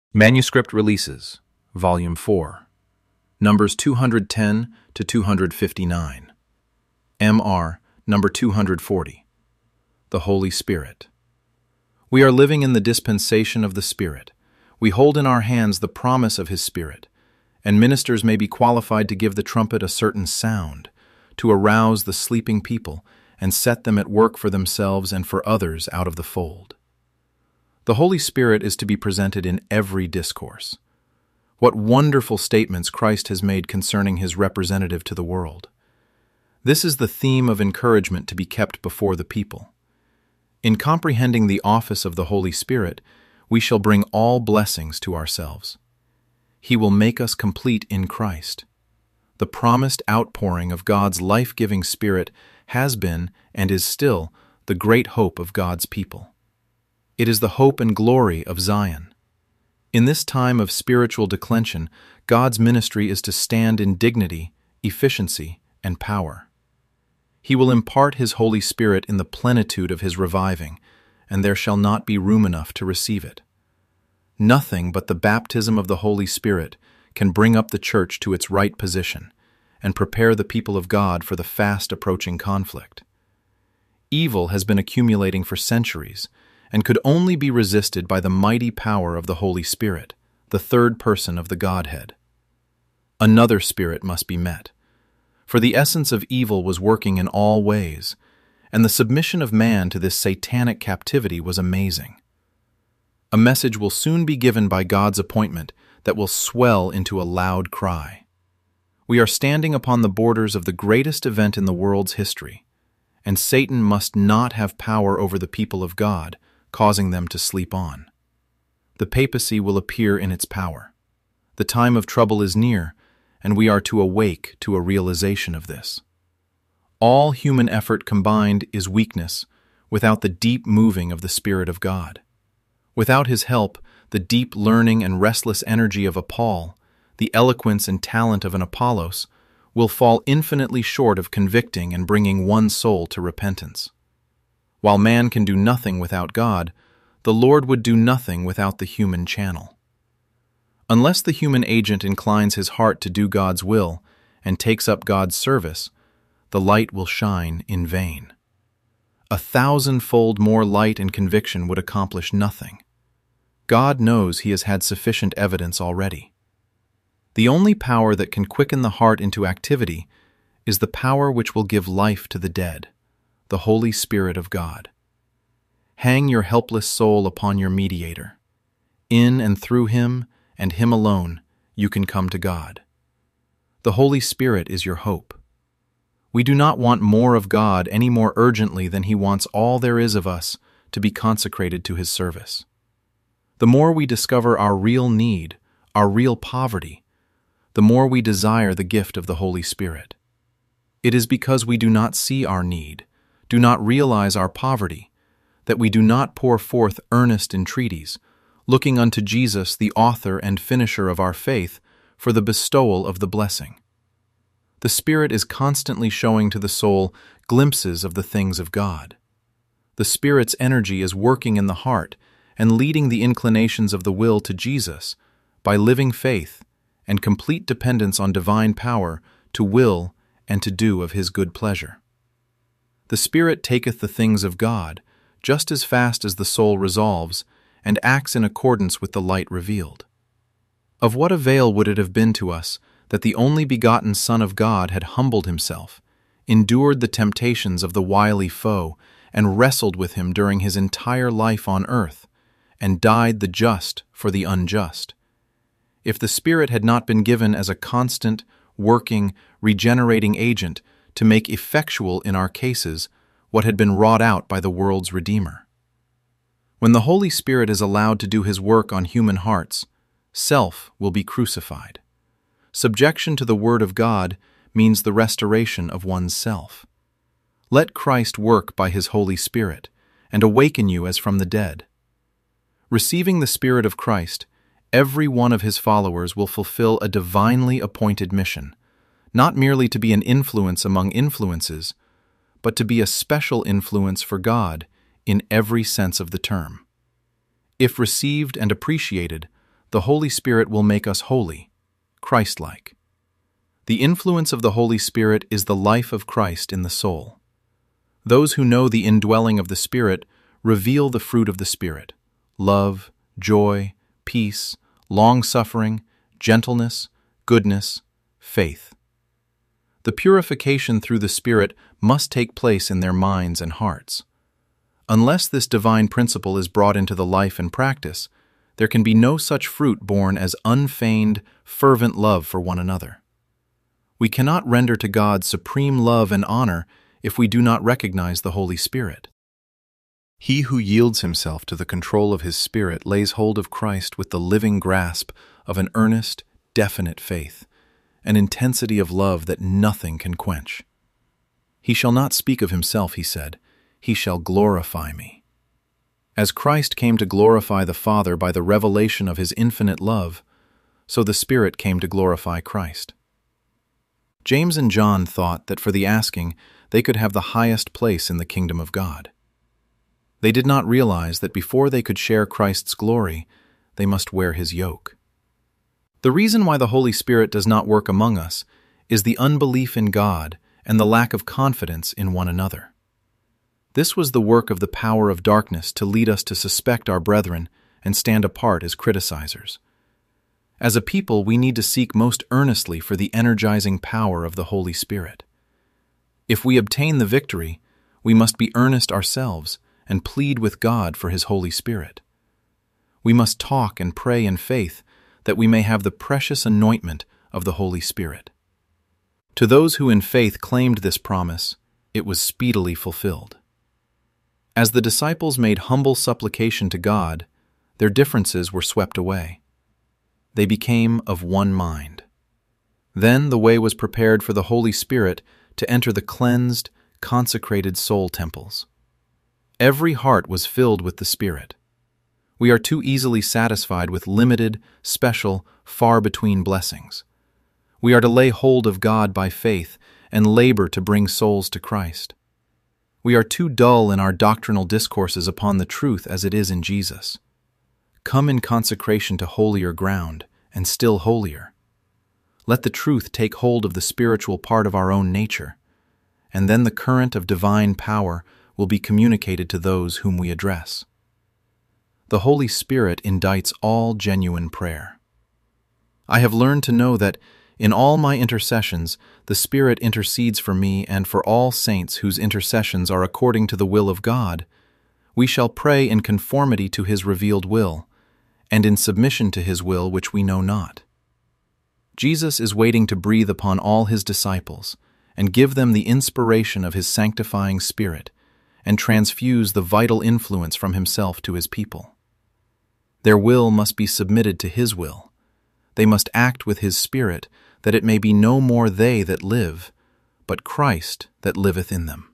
Manuscript Releases, Volume 4, Numbers 210 to 259, M.R. Number 240, The Holy Spirit. We are living in the dispensation of the Spirit. We hold in our hands the promise of His Spirit, and ministers may be qualified to give the trumpet a certain sound, to arouse the sleeping people and set them at work for themselves and for others out of the fold. The Holy Spirit is to be presented in every discourse. What wonderful statements Christ has made concerning His representative to the world. This is the theme of encouragement to be kept before the people. In comprehending the office of the Holy Spirit, we shall bring all blessings to ourselves. He will make us complete in Christ. The promised outpouring of God's life-giving Spirit has been and is still the great hope of God's people. It is the hope and glory of Zion. In this time of spiritual declension, God's ministry is to stand in dignity, efficiency, and power. He will impart His Holy Spirit in the plenitude of His reviving, and there shall not be room enough to receive it. Nothing but the baptism of the Holy Spirit can bring up the church to its right position and prepare the people of God for the fast approaching conflict. Evil has been accumulating for centuries and could only be resisted by the mighty power of the Holy Spirit, the third person of the Godhead. Another spirit must be met, for the essence of evil was working in all ways, and the submission of man to this satanic captivity was amazing. A message will soon be given by God's appointment that will swell into a loud cry. We are standing upon the borders of the greatest event in the world's history, and Satan must not have power over the people of God, causing them to sleep on. The papacy will appear in its power. The time of trouble is near, and we are to awake to a realization of this. All human effort combined is weakness without the deep moving of the Spirit of God. Without His help, the deep learning and restless energy of a Paul, the eloquence and talent of an Apollos, will fall infinitely short of convicting and bringing one soul to repentance. While man can do nothing without God, the Lord would do nothing without the human channel. Unless the human agent inclines his heart to do God's will and takes up God's service, the light will shine in vain. 1,000-fold more light and conviction would accomplish nothing. God knows He has had sufficient evidence already. The only power that can quicken the heart into activity is the power which will give life to the dead, the Holy Spirit of God. Hang your helpless soul upon your mediator. In and through Him, and Him alone, you can come to God. The Holy Spirit is your hope. We do not want more of God any more urgently than He wants all there is of us to be consecrated to His service. The more we discover our real need, our real poverty, the more we desire the gift of the Holy Spirit. It is because we do not see our need, do not realize our poverty, that we do not pour forth earnest entreaties, looking unto Jesus, the author and finisher of our faith, for the bestowal of the blessing. The Spirit is constantly showing to the soul glimpses of the things of God. The Spirit's energy is working in the heart and leading the inclinations of the will to Jesus by living faith and complete dependence on divine power to will and to do of His good pleasure. The Spirit taketh the things of God just as fast as the soul resolves and acts in accordance with the light revealed. Of what avail would it have been to us that the only begotten Son of God had humbled Himself, endured the temptations of the wily foe, and wrestled with Him during His entire life on earth, and died the just for the unjust, if the Spirit had not been given as a constant, working, regenerating agent to make effectual in our cases what had been wrought out by the world's Redeemer? When the Holy Spirit is allowed to do His work on human hearts, self will be crucified. Subjection to the Word of God means the restoration of one's self. Let Christ work by His Holy Spirit and awaken you as from the dead. Receiving the Spirit of Christ, every one of His followers will fulfill a divinely appointed mission, not merely to be an influence among influences, but to be a special influence for God in every sense of the term. If received and appreciated, The Holy Spirit will make us holy, Christ-like. The influence of the Holy Spirit is the life of Christ in the soul. Those who know the indwelling of the Spirit reveal the fruit of the Spirit: love, joy, peace, long-suffering, gentleness, goodness, faith. The purification through the Spirit must take place in their minds and hearts. Unless this divine principle is brought into the life and practice, there can be no such fruit born as unfeigned, fervent love for one another. We cannot render to God supreme love and honor if we do not recognize the Holy Spirit. He who yields himself to the control of his Spirit lays hold of Christ with the living grasp of an earnest, definite faith, an intensity of love that nothing can quench. He shall not speak of himself, he said, he shall glorify me. As Christ came to glorify the Father by the revelation of his infinite love, so the Spirit came to glorify Christ. James and John thought that for the asking they could have the highest place in the kingdom of God. They did not realize that before they could share Christ's glory, they must wear his yoke. The reason why the Holy Spirit does not work among us is the unbelief in God and the lack of confidence in one another. This was the work of the power of darkness to lead us to suspect our brethren and stand apart as criticizers. As a people, we need to seek most earnestly for the energizing power of the Holy Spirit. If we obtain the victory, we must be earnest ourselves and plead with God for his Holy Spirit. We must talk and pray in faith that we may have the precious anointment of the Holy Spirit. To those who in faith claimed this promise, it was speedily fulfilled. As the disciples made humble supplication to God, their differences were swept away. They became of one mind. Then the way was prepared for the Holy Spirit to enter the cleansed, consecrated soul temples. Every heart was filled with the Spirit. We are too easily satisfied with limited, special, far-between blessings. We are to lay hold of God by faith and labor to bring souls to Christ. We are too dull in our doctrinal discourses upon the truth as it is in Jesus. Come in consecration to holier ground, and still holier. Let the truth take hold of the spiritual part of our own nature, and then the current of divine power will be communicated to those whom we address. The Holy Spirit indicts all genuine prayer. I have learned to know that in all my intercessions, the Spirit intercedes for me and for all saints whose intercessions are according to the will of God. We shall pray in conformity to his revealed will, and in submission to his will which we know not. Jesus is waiting to breathe upon all his disciples and give them the inspiration of his sanctifying Spirit and transfuse the vital influence from himself to his people. Their will must be submitted to his will. They must act with his Spirit, that it may be no more they that live, but Christ that liveth in them.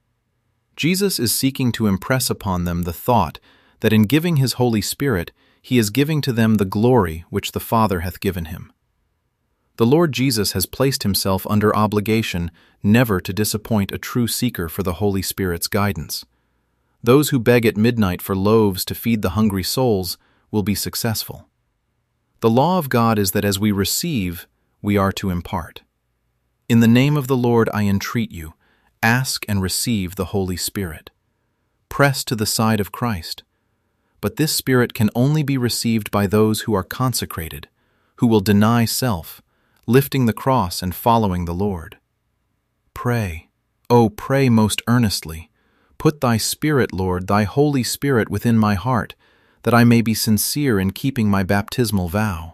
Jesus is seeking to impress upon them the thought that in giving his Holy Spirit, he is giving to them the glory which the Father hath given him. The Lord Jesus has placed himself under obligation never to disappoint a true seeker for the Holy Spirit's guidance. Those who beg at midnight for loaves to feed the hungry souls will be successful. The law of God is that as we receive, we are to impart. In the name of the Lord I entreat you, ask and receive the Holy Spirit. Press to the side of Christ. But this Spirit can only be received by those who are consecrated, who will deny self, lifting the cross and following the Lord. Pray, oh, pray most earnestly. Put thy Spirit, Lord, thy Holy Spirit within my heart, that I may be sincere in keeping my baptismal vow.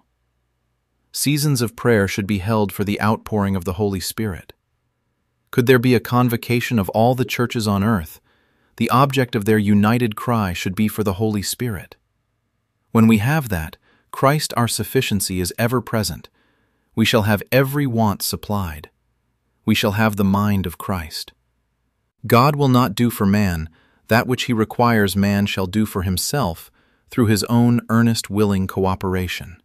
Seasons of prayer should be held for the outpouring of the Holy Spirit. Could there be a convocation of all the churches on earth, the object of their united cry should be for the Holy Spirit. When we have that, Christ our sufficiency is ever present. We shall have every want supplied. We shall have the mind of Christ. God will not do for man that which he requires man shall do for himself through his own earnest, willing cooperation.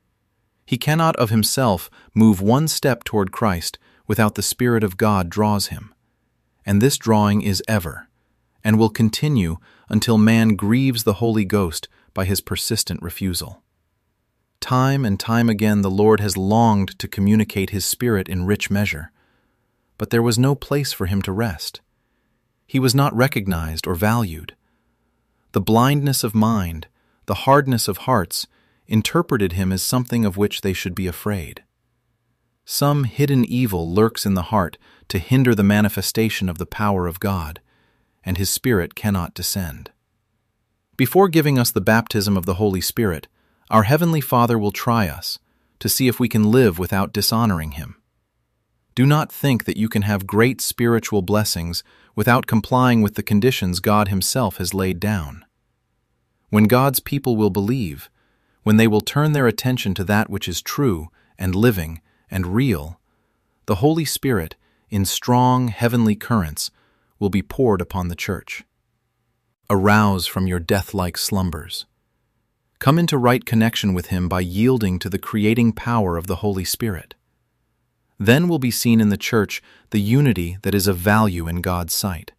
He cannot of himself move one step toward Christ without the Spirit of God draws him, and this drawing is ever, and will continue until man grieves the Holy Ghost by his persistent refusal. Time and time again the Lord has longed to communicate His Spirit in rich measure, but there was no place for Him to rest. He was not recognized or valued. The blindness of mind, the hardness of hearts, interpreted Him as something of which they should be afraid. Some hidden evil lurks in the heart to hinder the manifestation of the power of God, and His Spirit cannot descend. Before giving us the baptism of the Holy Spirit, our Heavenly Father will try us to see if we can live without dishonoring Him. Do not think that you can have great spiritual blessings without complying with the conditions God Himself has laid down. When God's people will believe, when they will turn their attention to that which is true and living and real, the Holy Spirit, in strong heavenly currents, will be poured upon the church. Arouse from your death-like slumbers. Come into right connection with Him by yielding to the creating power of the Holy Spirit. Then will be seen in the church the unity that is of value in God's sight.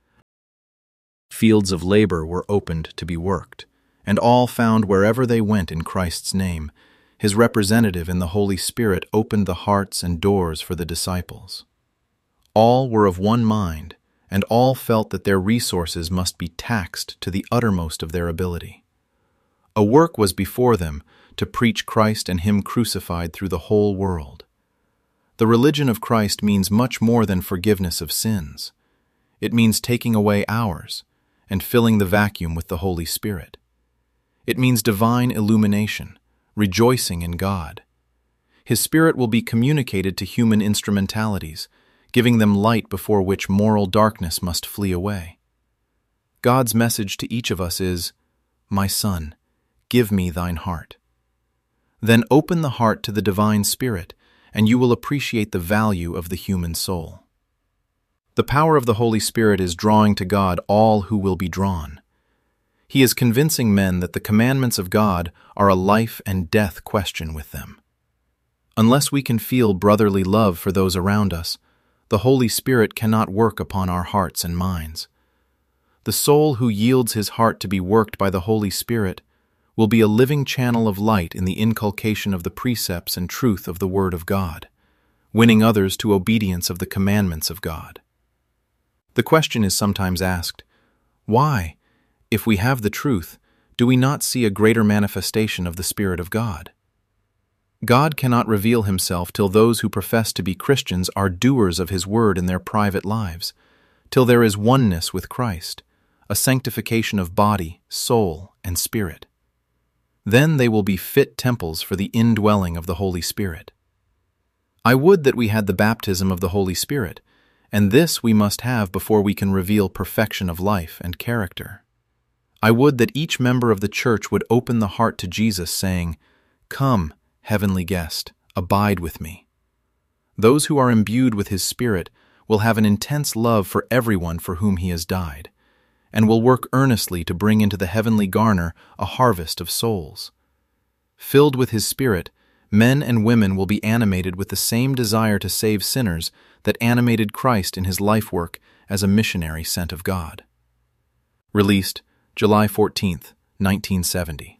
Fields of labor were opened to be worked, and all found wherever they went in Christ's name. His representative in the Holy Spirit opened the hearts and doors for the disciples. All were of one mind, and all felt that their resources must be taxed to the uttermost of their ability. A work was before them to preach Christ and Him crucified through the whole world. The religion of Christ means much more than forgiveness of sins. It means taking away ours and filling the vacuum with the Holy Spirit. It means divine illumination, rejoicing in God. His Spirit will be communicated to human instrumentalities, giving them light before which moral darkness must flee away. God's message to each of us is, "My son, give me thine heart." Then open the heart to the divine Spirit, and you will appreciate the value of the human soul. The power of the Holy Spirit is drawing to God all who will be drawn. He is convincing men that the commandments of God are a life and death question with them. Unless we can feel brotherly love for those around us, the Holy Spirit cannot work upon our hearts and minds. The soul who yields his heart to be worked by the Holy Spirit will be a living channel of light in the inculcation of the precepts and truth of the Word of God, winning others to obedience of the commandments of God. The question is sometimes asked, why, if we have the truth, do we not see a greater manifestation of the Spirit of God? God cannot reveal Himself till those who profess to be Christians are doers of His Word in their private lives, till there is oneness with Christ, a sanctification of body, soul, and spirit. Then they will be fit temples for the indwelling of the Holy Spirit. I would that we had the baptism of the Holy Spirit, and this we must have before we can reveal perfection of life and character. I would that each member of the church would open the heart to Jesus, saying, "Come, heavenly guest, abide with me." Those who are imbued with His Spirit will have an intense love for everyone for whom He has died, and will work earnestly to bring into the heavenly garner a harvest of souls. Filled with His Spirit, men and women will be animated with the same desire to save sinners that animated Christ in His life work as a missionary sent of God. Released July 14, 1970.